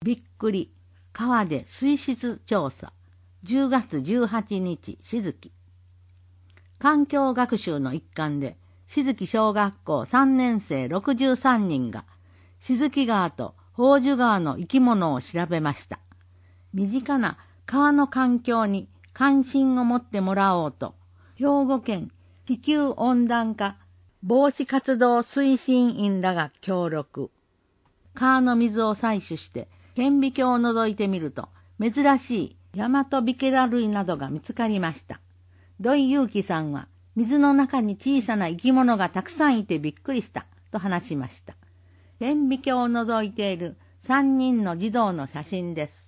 びっくり川で水質調査10月18日しずき。環境学習の一環でしずき小学校3年生63人がしずき川と宝珠川の生き物を調べました。身近な川の環境に関心を持ってもらおうと、兵庫県地球温暖化防止活動推進員らが協力。川の水を採取して顕微鏡を覗いてみると、珍しいヤマトビケラ類などが見つかりました。土井祐樹さんは、水の中に小さな生き物がたくさんいてびっくりしたと話しました。顕微鏡を覗いている3人の児童の写真です。